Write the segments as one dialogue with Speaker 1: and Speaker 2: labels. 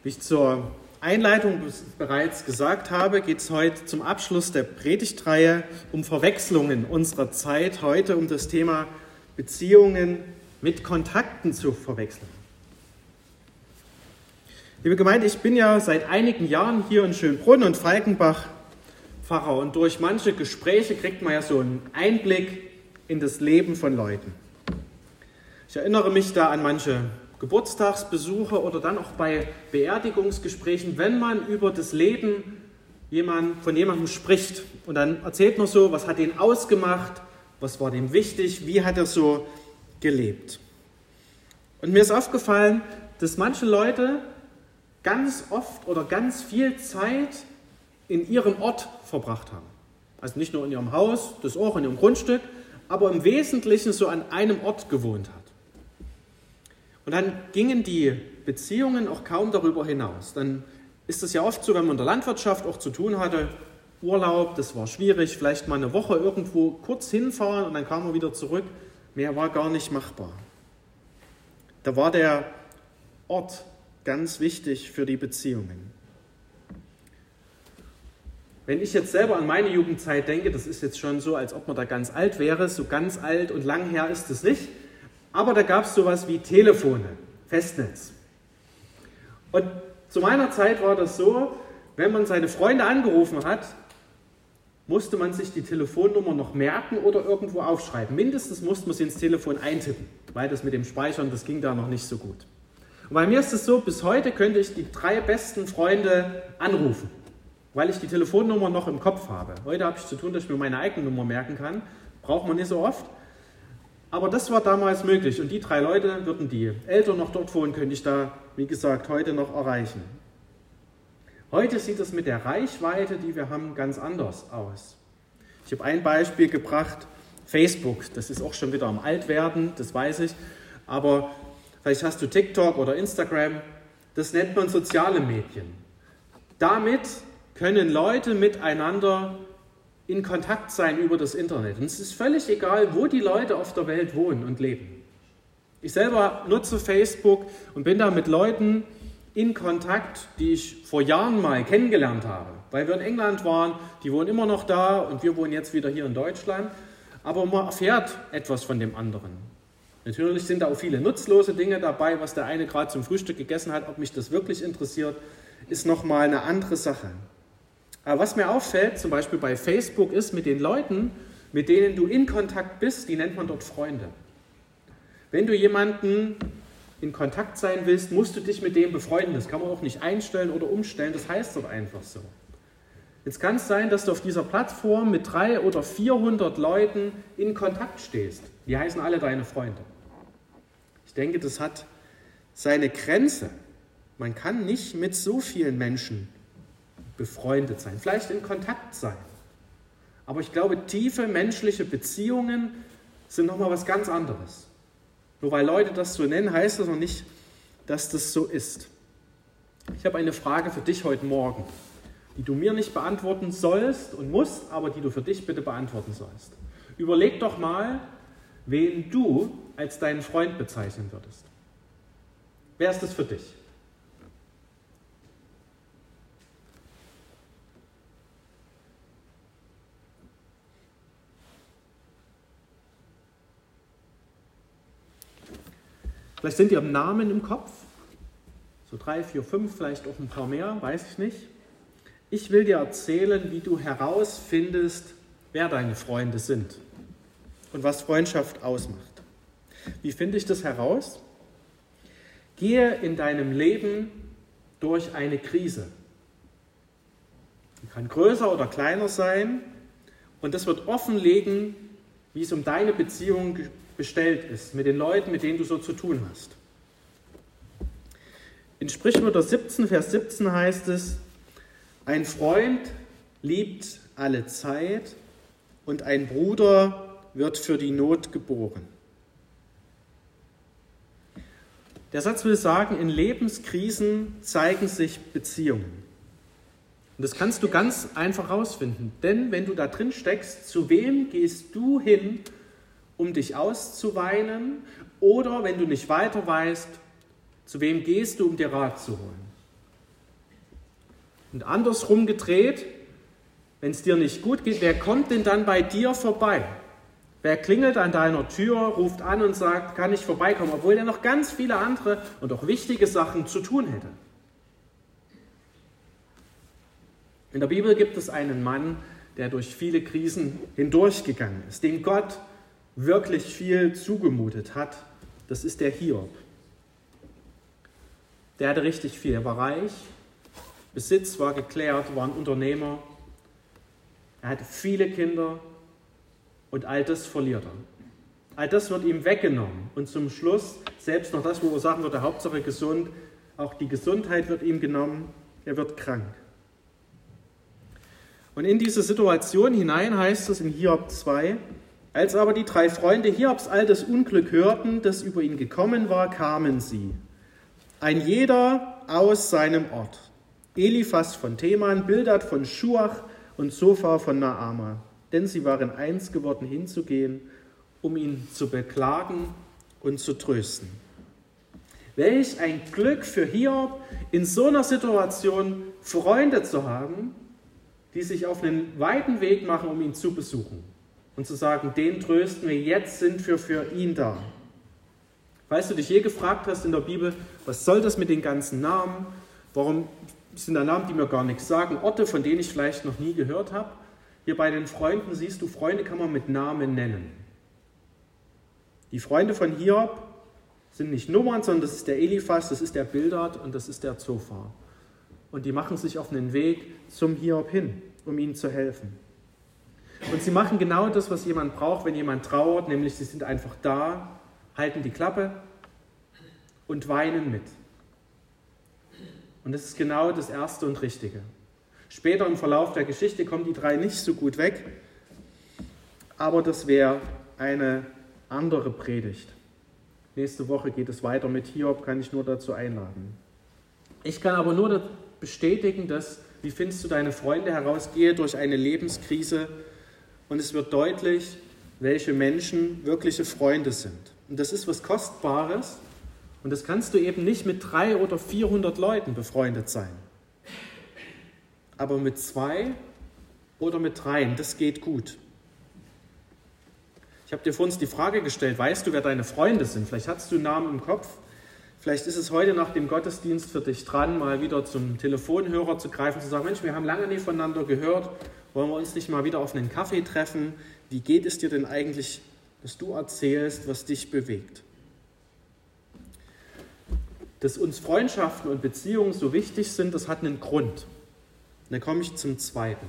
Speaker 1: Wie ich zur Einleitung bereits gesagt habe, geht es heute zum Abschluss der Predigtreihe um Verwechslungen unserer Zeit, heute um das Thema Beziehungen mit Kontakten zu verwechseln. Liebe Gemeinde, ich bin ja seit einigen Jahren hier in Schönbrunn und Falkenbach Pfarrer und durch manche Gespräche kriegt man ja so einen Einblick in das Leben von Leuten. Ich erinnere mich da an manche Geburtstagsbesuche oder dann auch bei Beerdigungsgesprächen, wenn man über das Leben von jemandem spricht und dann erzählt man so, was hat ihn ausgemacht, was war dem wichtig, wie hat er so gelebt. Und mir ist aufgefallen, dass manche Leute ganz oft oder ganz viel Zeit in ihrem Ort verbracht haben. Also nicht nur in ihrem Haus, das auch in ihrem Grundstück, aber im Wesentlichen so an einem Ort gewohnt hat. Und dann gingen die Beziehungen auch kaum darüber hinaus. Dann ist es ja oft so, wenn man in der Landwirtschaft auch zu tun hatte, Urlaub, das war schwierig, vielleicht mal eine Woche irgendwo kurz hinfahren und dann kam man wieder zurück. Mehr war gar nicht machbar. Da war der Ort ganz wichtig für die Beziehungen. Wenn ich jetzt selber an meine Jugendzeit denke, das ist jetzt schon so, als ob man da ganz alt wäre, so ganz alt und lang her ist es nicht. Aber da gab es sowas wie Telefone, Festnetz. Und zu meiner Zeit war das so, wenn man seine Freunde angerufen hat, musste man sich die Telefonnummer noch merken oder irgendwo aufschreiben. Mindestens musste man sie ins Telefon eintippen, weil das mit dem Speichern, das ging da noch nicht so gut. Und bei mir ist es so, bis heute könnte ich die 3 besten Freunde anrufen, weil ich die Telefonnummer noch im Kopf habe. Heute habe ich zu tun, dass ich mir meine eigene Nummer merken kann. Braucht man nicht so oft. Aber das war damals möglich und die 3 Leute, würden die Eltern noch dort wohnen, könnte ich da, wie gesagt, heute noch erreichen. Heute sieht es mit der Reichweite, die wir haben, ganz anders aus. Ich habe ein Beispiel gebracht, Facebook, das ist auch schon wieder am Altwerden, das weiß ich, aber vielleicht hast du TikTok oder Instagram, das nennt man soziale Medien. Damit können Leute miteinander in Kontakt sein über das Internet. Und es ist völlig egal, wo die Leute auf der Welt wohnen und leben. Ich selber nutze Facebook und bin da mit Leuten in Kontakt, die ich vor Jahren mal kennengelernt habe. Weil wir in England waren, die wohnen immer noch da und wir wohnen jetzt wieder hier in Deutschland. Aber man erfährt etwas von dem anderen. Natürlich sind da auch viele nutzlose Dinge dabei, was der eine gerade zum Frühstück gegessen hat. Ob mich das wirklich interessiert, ist nochmal eine andere Sache. Aber was mir auffällt, zum Beispiel bei Facebook, ist, mit den Leuten, mit denen du in Kontakt bist, die nennt man dort Freunde. Wenn du jemanden in Kontakt sein willst, musst du dich mit dem befreunden. Das kann man auch nicht einstellen oder umstellen, das heißt dort einfach so. Jetzt kann es sein, dass du auf dieser Plattform mit 300 oder 400 Leuten in Kontakt stehst. Die heißen alle deine Freunde. Ich denke, das hat seine Grenze. Man kann nicht mit so vielen Menschen befreundet sein, vielleicht in Kontakt sein. Aber ich glaube, tiefe menschliche Beziehungen sind nochmal was ganz anderes. Nur weil Leute das so nennen, heißt das noch nicht, dass das so ist. Ich habe eine Frage für dich heute Morgen, die du mir nicht beantworten sollst und musst, aber die du für dich bitte beantworten sollst. Überleg doch mal, wen du als deinen Freund bezeichnen würdest. Wer ist das für dich? Vielleicht sind dir Namen im Kopf, so 3, 4, 5, vielleicht auch ein paar mehr, weiß ich nicht. Ich will dir erzählen, wie du herausfindest, wer deine Freunde sind und was Freundschaft ausmacht. Wie finde ich das heraus? Gehe in deinem Leben durch eine Krise. Die kann größer oder kleiner sein und das wird offenlegen, wie es um deine Beziehung bestellt ist, mit den Leuten, mit denen du so zu tun hast. In Sprichwörter 17, Vers 17 heißt es, ein Freund liebt alle Zeit und ein Bruder wird für die Not geboren. Der Satz will sagen, in Lebenskrisen zeigen sich Beziehungen. Und das kannst du ganz einfach rausfinden, denn wenn du da drin steckst, zu wem gehst du hin, um dich auszuweinen, oder wenn du nicht weiter weißt, zu wem gehst du, um dir Rat zu holen. Und andersrum gedreht, wenn es dir nicht gut geht, wer kommt denn dann bei dir vorbei? Wer klingelt an deiner Tür, ruft an und sagt, kann ich vorbeikommen, obwohl er noch ganz viele andere und auch wichtige Sachen zu tun hätte? In der Bibel gibt es einen Mann, der durch viele Krisen hindurchgegangen ist, dem Gott wirklich viel zugemutet hat. Das ist der Hiob. Der hatte richtig viel. Er war reich, Besitz war geklärt, war ein Unternehmer. Er hatte viele Kinder und all das verliert er. All das wird ihm weggenommen. Und zum Schluss, selbst noch das, wo er sagen würde, Hauptsache gesund, auch die Gesundheit wird ihm genommen, er wird krank. Und in diese Situation hinein heißt es in Hiob 2, als aber die 3 Freunde Hiobs all das Unglück hörten, das über ihn gekommen war, kamen sie. Ein jeder aus seinem Ort. Eliphas von Teman, Bildad von Schuach und Zophar von Naama. Denn sie waren eins geworden, hinzugehen, um ihn zu beklagen und zu trösten. Welch ein Glück für Hiob, in so einer Situation Freunde zu haben, die sich auf einen weiten Weg machen, um ihn zu besuchen und zu sagen, den trösten wir, jetzt sind wir für ihn da. Falls du dich je gefragt hast in der Bibel, was soll das mit den ganzen Namen? Warum sind da Namen, die mir gar nichts sagen? Orte, von denen ich vielleicht noch nie gehört habe. Hier bei den Freunden siehst du, Freunde kann man mit Namen nennen. Die Freunde von Hiob sind nicht Nummern, sondern das ist der Eliphas, das ist der Bildad und das ist der Zophar. Und die machen sich auf einen Weg zum Hiob hin, um ihm zu helfen. Und sie machen genau das, was jemand braucht, wenn jemand trauert, nämlich sie sind einfach da, halten die Klappe und weinen mit. Und das ist genau das Erste und Richtige. Später im Verlauf der Geschichte kommen die 3 nicht so gut weg, aber das wäre eine andere Predigt. Nächste Woche geht es weiter mit Hiob, kann ich nur dazu einladen. Ich kann aber nur bestätigen, dass, wie findest du deine Freunde, herausgehe durch eine Lebenskrise und es wird deutlich, welche Menschen wirkliche Freunde sind. Und das ist was Kostbares und das kannst du eben nicht mit 300 oder 400 Leuten befreundet sein. Aber mit 2 oder mit 3, das geht gut. Ich habe dir vorhin die Frage gestellt, weißt du, wer deine Freunde sind? Vielleicht hast du einen Namen im Kopf. Vielleicht ist es heute nach dem Gottesdienst für dich dran, mal wieder zum Telefonhörer zu greifen, zu sagen, Mensch, wir haben lange nicht voneinander gehört, wollen wir uns nicht mal wieder auf einen Kaffee treffen? Wie geht es dir denn eigentlich, dass du erzählst, was dich bewegt? Dass uns Freundschaften und Beziehungen so wichtig sind, das hat einen Grund. Und dann komme ich zum Zweiten.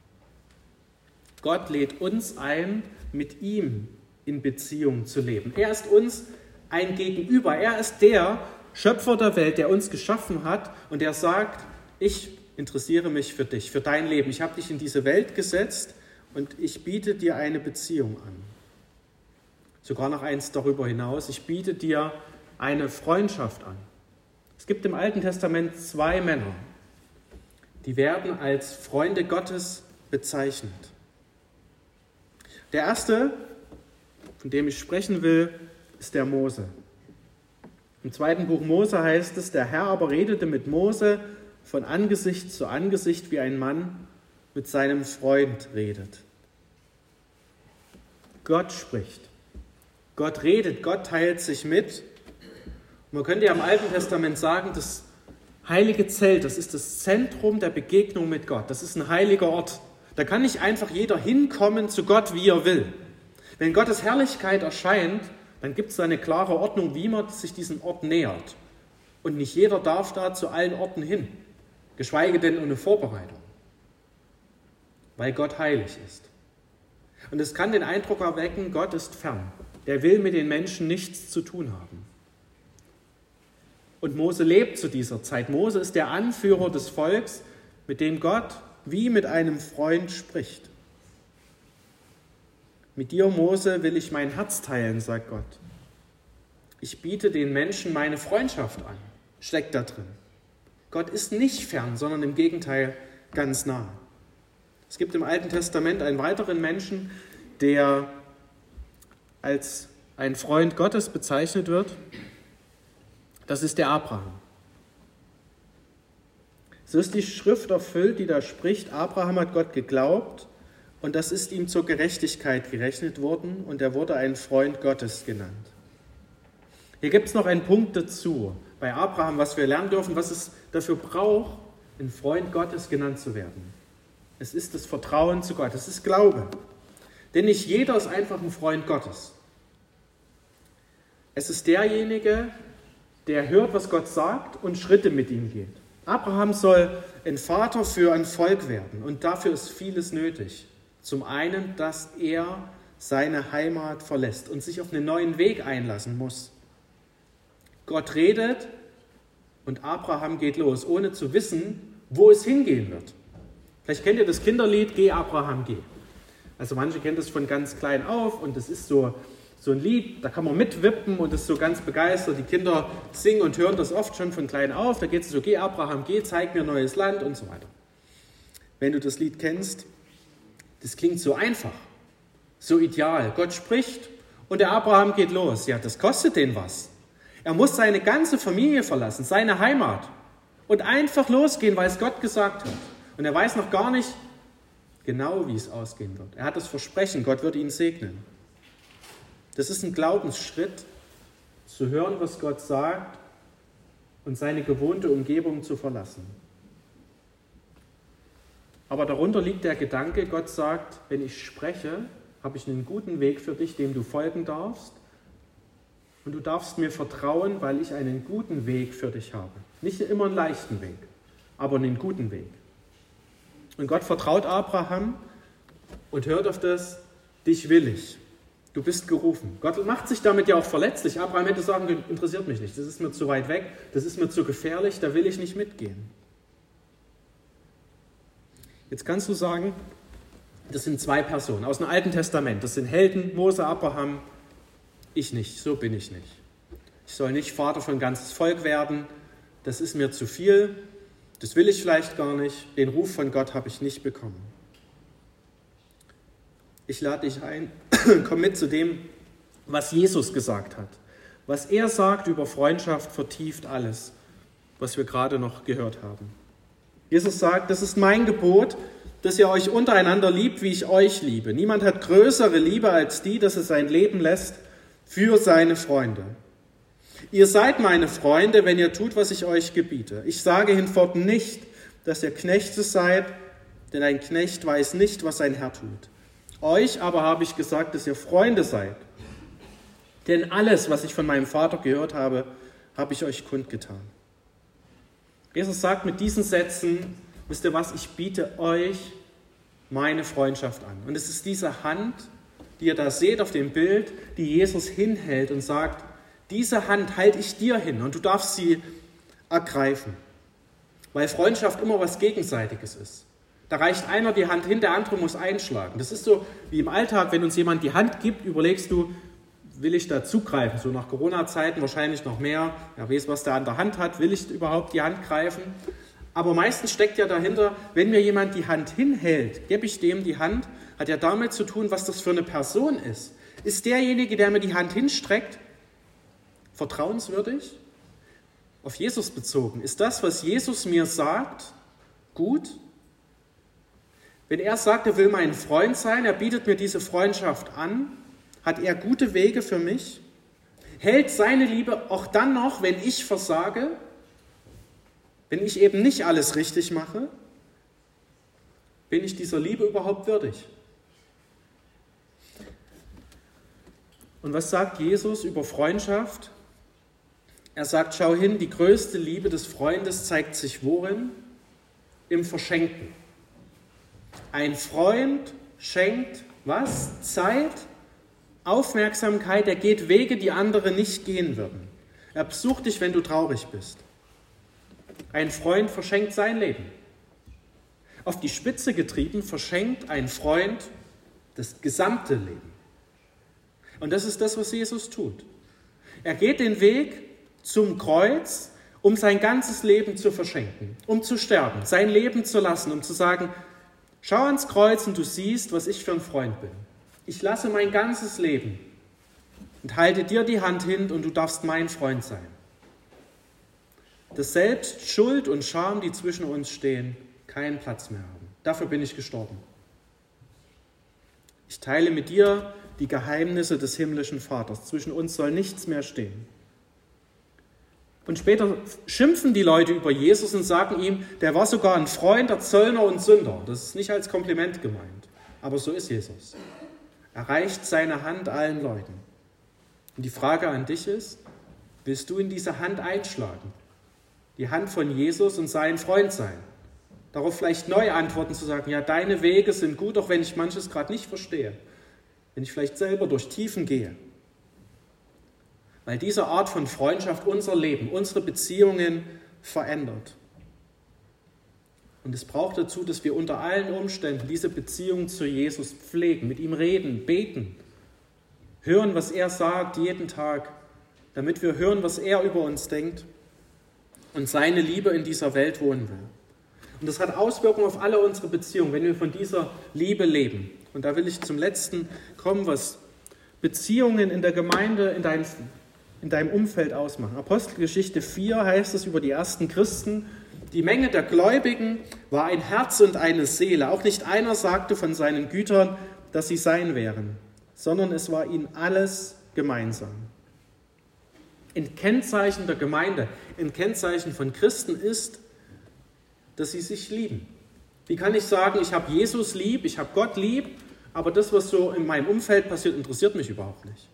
Speaker 1: Gott lädt uns ein, mit ihm in Beziehung zu leben. Er ist uns ein Gegenüber. Er ist der Schöpfer der Welt, der uns geschaffen hat und der sagt, ich interessiere mich für dich, für dein Leben. Ich habe dich in diese Welt gesetzt und ich biete dir eine Beziehung an. Sogar noch eins darüber hinaus, ich biete dir eine Freundschaft an. Es gibt im Alten Testament 2 Männer, die werden als Freunde Gottes bezeichnet. Der erste, von dem ich sprechen will, ist der Mose. Im 2. Buch Mose heißt es, der Herr aber redete mit Mose von Angesicht zu Angesicht, wie ein Mann mit seinem Freund redet. Gott spricht. Gott redet, Gott teilt sich mit. Und man könnte ja im Alten Testament sagen, das heilige Zelt, das ist das Zentrum der Begegnung mit Gott. Das ist ein heiliger Ort. Da kann nicht einfach jeder hinkommen zu Gott, wie er will. Wenn Gottes Herrlichkeit erscheint, dann gibt es eine klare Ordnung, wie man sich diesem Ort nähert. Und nicht jeder darf da zu allen Orten hin, geschweige denn ohne Vorbereitung, weil Gott heilig ist. Und es kann den Eindruck erwecken, Gott ist fern. Der will mit den Menschen nichts zu tun haben. Und Mose lebt zu dieser Zeit. Mose ist der Anführer des Volks, mit dem Gott wie mit einem Freund spricht. Mit dir, Mose, will ich mein Herz teilen, sagt Gott. Ich biete den Menschen meine Freundschaft an, steckt da drin. Gott ist nicht fern, sondern im Gegenteil ganz nah. Es gibt im Alten Testament einen weiteren Menschen, der als ein Freund Gottes bezeichnet wird. Das ist der Abraham. So ist die Schrift erfüllt, die da spricht, Abraham hat Gott geglaubt und das ist ihm zur Gerechtigkeit gerechnet worden und er wurde ein Freund Gottes genannt. Hier gibt es noch einen Punkt dazu, bei Abraham, was wir lernen dürfen, was es dafür braucht, ein Freund Gottes genannt zu werden. Es ist das Vertrauen zu Gott, es ist Glaube. Denn nicht jeder ist einfach ein Freund Gottes. Es ist derjenige, der hört, was Gott sagt und Schritte mit ihm geht. Abraham soll ein Vater für ein Volk werden und dafür ist vieles nötig. Zum einen, dass er seine Heimat verlässt und sich auf einen neuen Weg einlassen muss. Gott redet und Abraham geht los, ohne zu wissen, wo es hingehen wird. Vielleicht kennt ihr das Kinderlied, Geh Abraham, geh. Also manche kennen das von ganz klein auf und das ist so ein Lied, da kann man mitwippen und ist so ganz begeistert. Die Kinder singen und hören das oft schon von klein auf. Da geht es so, geh Abraham, geh, zeig mir neues Land und so weiter. Wenn du das Lied kennst, das klingt so einfach, so ideal. Gott spricht und der Abraham geht los. Ja, das kostet den was. Er muss seine ganze Familie verlassen, seine Heimat und einfach losgehen, weil es Gott gesagt hat. Und er weiß noch gar nicht genau, wie es ausgehen wird. Er hat das Versprechen, Gott wird ihn segnen. Das ist ein Glaubensschritt, zu hören, was Gott sagt und seine gewohnte Umgebung zu verlassen. Aber darunter liegt der Gedanke, Gott sagt, wenn ich spreche, habe ich einen guten Weg für dich, dem du folgen darfst. Und du darfst mir vertrauen, weil ich einen guten Weg für dich habe. Nicht immer einen leichten Weg, aber einen guten Weg. Und Gott vertraut Abraham und hört auf das, dich will ich. Du bist gerufen. Gott macht sich damit ja auch verletzlich. Abraham hätte sagen können, interessiert mich nicht, das ist mir zu weit weg, das ist mir zu gefährlich, da will ich nicht mitgehen. Jetzt kannst du sagen, das sind zwei Personen aus dem Alten Testament. Das sind Helden, Mose, Abraham, ich nicht, so bin ich nicht. Ich soll nicht Vater von ein ganzes Volk werden, das ist mir zu viel, das will ich vielleicht gar nicht, den Ruf von Gott habe ich nicht bekommen. Ich lade dich ein, komm mit zu dem, was Jesus gesagt hat. Was er sagt über Freundschaft vertieft alles, was wir gerade noch gehört haben. Jesus sagt, das ist mein Gebot, dass ihr euch untereinander liebt, wie ich euch liebe. Niemand hat größere Liebe als die, dass er sein Leben lässt für seine Freunde. Ihr seid meine Freunde, wenn ihr tut, was ich euch gebiete. Ich sage hinfort nicht, dass ihr Knechte seid, denn ein Knecht weiß nicht, was sein Herr tut. Euch aber habe ich gesagt, dass ihr Freunde seid. Denn alles, was ich von meinem Vater gehört habe, habe ich euch kundgetan. Jesus sagt mit diesen Sätzen, wisst ihr was, ich biete euch meine Freundschaft an. Und es ist diese Hand, die ihr da seht auf dem Bild, die Jesus hinhält und sagt, diese Hand halte ich dir hin und du darfst sie ergreifen. Weil Freundschaft immer was Gegenseitiges ist. Da reicht einer die Hand hin, der andere muss einschlagen. Das ist so wie im Alltag, wenn uns jemand die Hand gibt, überlegst du, will ich da zugreifen? So nach Corona-Zeiten wahrscheinlich noch mehr. Ja, weiß, was der an der Hand hat, will ich überhaupt die Hand greifen? Aber meistens steckt ja dahinter, wenn mir jemand die Hand hinhält, gebe ich dem die Hand, hat ja damit zu tun, was das für eine Person ist. Ist derjenige, der mir die Hand hinstreckt, vertrauenswürdig? Auf Jesus bezogen. Ist das, was Jesus mir sagt, gut? Wenn er sagt, er will mein Freund sein, er bietet mir diese Freundschaft an, hat er gute Wege für mich? Hält seine Liebe auch dann noch, wenn ich versage? Wenn ich eben nicht alles richtig mache? Bin ich dieser Liebe überhaupt würdig? Und was sagt Jesus über Freundschaft? Er sagt, schau hin, die größte Liebe des Freundes zeigt sich worin? Im Verschenken. Ein Freund schenkt was? Zeit, Aufmerksamkeit, er geht Wege, die andere nicht gehen würden. Er besucht dich, wenn du traurig bist. Ein Freund verschenkt sein Leben. Auf die Spitze getrieben verschenkt ein Freund das gesamte Leben. Und das ist das, was Jesus tut. Er geht den Weg zum Kreuz, um sein ganzes Leben zu verschenken, um zu sterben, sein Leben zu lassen, um zu sagen, schau ans Kreuz und du siehst, was ich für ein Freund bin. Ich lasse mein ganzes Leben und halte dir die Hand hin und du darfst mein Freund sein. dass selbst Schuld und Scham, die zwischen uns stehen, keinen Platz mehr haben. Dafür bin ich gestorben. Ich teile mit dir die Geheimnisse des himmlischen Vaters. Zwischen uns soll nichts mehr stehen. Und später schimpfen die Leute über Jesus und sagen ihm, der war sogar ein Freund der Zöllner und Sünder. Das ist nicht als Kompliment gemeint, aber so ist Jesus. Er reicht seine Hand allen Leuten. Und die Frage an dich ist, willst du in diese Hand einschlagen? Die Hand von Jesus und sein Freund sein? Darauf vielleicht neu antworten, zu sagen, ja, deine Wege sind gut, auch wenn ich manches gerade nicht verstehe. Wenn ich vielleicht selber durch Tiefen gehe. Weil diese Art von Freundschaft unser Leben, unsere Beziehungen verändert. Und es braucht dazu, dass wir unter allen Umständen diese Beziehung zu Jesus pflegen, mit ihm reden, beten, hören, was er sagt jeden Tag, damit wir hören, was er über uns denkt und seine Liebe in dieser Welt wohnen will. Und das hat Auswirkungen auf alle unsere Beziehungen, wenn wir von dieser Liebe leben. Und da will ich zum Letzten kommen, was Beziehungen in der Gemeinde, in deinem Umfeld ausmachen. Apostelgeschichte 4 heißt es über die ersten Christen, die Menge der Gläubigen war ein Herz und eine Seele. Auch nicht einer sagte von seinen Gütern, dass sie sein wären, sondern es war ihnen alles gemeinsam. Ein Kennzeichen der Gemeinde, ein Kennzeichen von Christen ist, dass sie sich lieben. Wie kann ich sagen, ich habe Jesus lieb, ich habe Gott lieb, aber das, was so in meinem Umfeld passiert, interessiert mich überhaupt nicht.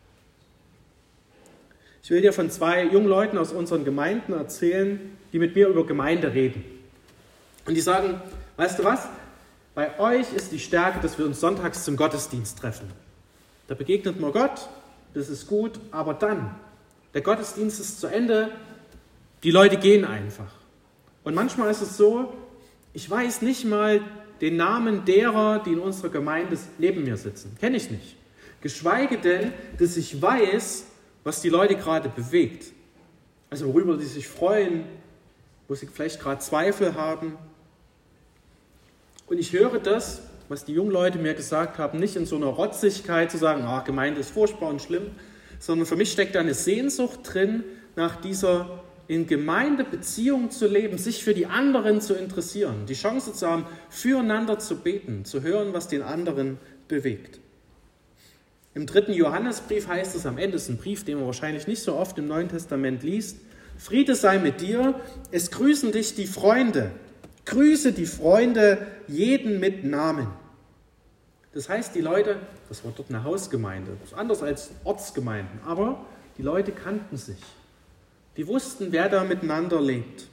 Speaker 1: Ich will dir von 2 jungen Leuten aus unseren Gemeinden erzählen, die mit mir über Gemeinde reden. Und die sagen, weißt du was, bei euch ist die Stärke, dass wir uns sonntags zum Gottesdienst treffen. Da begegnet man Gott, das ist gut, aber dann, der Gottesdienst ist zu Ende, die Leute gehen einfach. Und manchmal ist es so, ich weiß nicht mal den Namen derer, die in unserer Gemeinde neben mir sitzen. Kenne ich nicht. Geschweige denn, dass ich weiß, was die Leute gerade bewegt. Also worüber sie sich freuen, wo sie vielleicht gerade Zweifel haben. Und ich höre das, was die jungen Leute mir gesagt haben, nicht in so einer Rotzigkeit zu sagen, Gemeinde ist furchtbar und schlimm, sondern für mich steckt da eine Sehnsucht drin, nach dieser in Gemeinde Beziehung zu leben, sich für die anderen zu interessieren, die Chance zu haben, füreinander zu beten, zu hören, was den anderen bewegt. Im 3. Johannesbrief heißt es am Ende, ist ein Brief, den man wahrscheinlich nicht so oft im Neuen Testament liest, Friede sei mit dir, es grüßen dich die Freunde. Grüße die Freunde, jeden mit Namen. Das heißt, die Leute, das war dort eine Hausgemeinde, das ist anders als Ortsgemeinden, aber die Leute kannten sich. Die wussten, wer da miteinander lebt.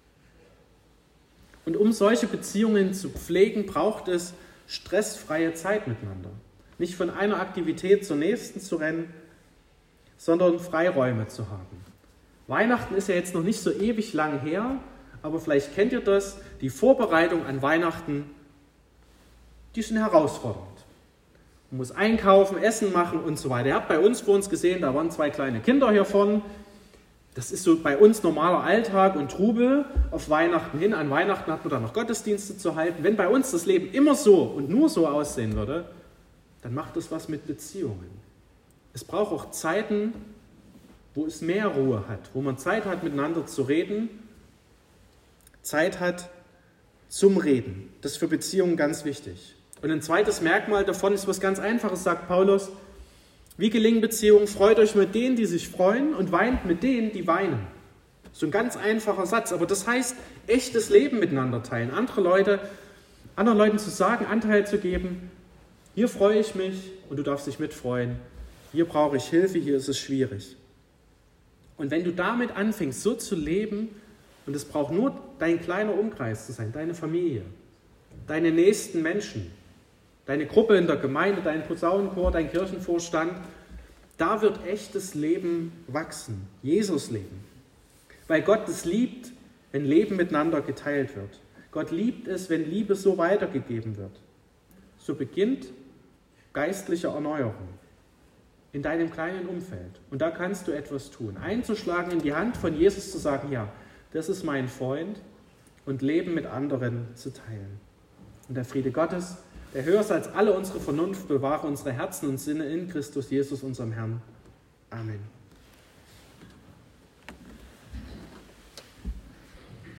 Speaker 1: Und um solche Beziehungen zu pflegen, braucht es stressfreie Zeit miteinander. Nicht von einer Aktivität zur nächsten zu rennen, sondern Freiräume zu haben. Weihnachten ist ja jetzt noch nicht so ewig lang her, aber vielleicht kennt ihr das, die Vorbereitung an Weihnachten, die sind herausfordernd. Man muss einkaufen, Essen machen und so weiter. Ihr habt bei uns vor uns gesehen, da waren 2 kleine Kinder hier vorne. Das ist so bei uns normaler Alltag und Trubel auf Weihnachten hin. An Weihnachten hat man dann noch Gottesdienste zu halten. Wenn bei uns das Leben immer so und nur so aussehen würde, dann macht das was mit Beziehungen. Es braucht auch Zeiten, wo es mehr Ruhe hat, wo man Zeit hat, miteinander zu reden, Zeit hat zum Reden. Das ist für Beziehungen ganz wichtig. Und ein zweites Merkmal davon ist was ganz Einfaches, sagt Paulus. Wie gelingen Beziehungen? Freut euch mit denen, die sich freuen, und weint mit denen, die weinen. So ein ganz einfacher Satz, aber das heißt, echtes Leben miteinander teilen. Anderen Leuten zu sagen, Anteil zu geben, hier freue ich mich und du darfst dich mitfreuen. Hier brauche ich Hilfe, hier ist es schwierig. Und wenn du damit anfängst, so zu leben, und es braucht nur dein kleiner Umkreis zu sein, deine Familie, deine nächsten Menschen, deine Gruppe in der Gemeinde, dein Posaunenchor, dein Kirchenvorstand, da wird echtes Leben wachsen, Jesus leben. Weil Gott es liebt, wenn Leben miteinander geteilt wird. Gott liebt es, wenn Liebe so weitergegeben wird. So beginnt geistliche Erneuerung in deinem kleinen Umfeld. Und da kannst du etwas tun. Einzuschlagen in die Hand von Jesus, zu sagen, ja, das ist mein Freund, und Leben mit anderen zu teilen. Und der Friede Gottes, der höher ist als alle unsere Vernunft, bewahre unsere Herzen und Sinne in Christus Jesus, unserem Herrn. Amen.